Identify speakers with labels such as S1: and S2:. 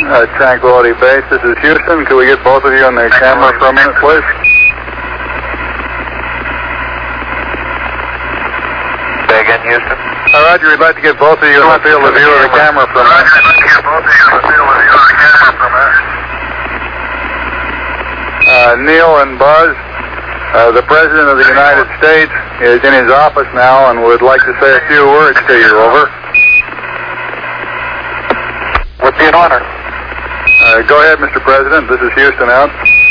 S1: Tranquility Base, this is Houston. Could we get both of you on the camera for a minute, please?
S2: Say again, Houston.
S1: Roger, we'd like to get both of you in the field of view of the camera for a minute. Neil and Buzz, the President of the United States is in his office now and would like to say a few words to you. Over.
S2: Would be an honor.
S1: Go ahead, Mr. President. This is Houston out.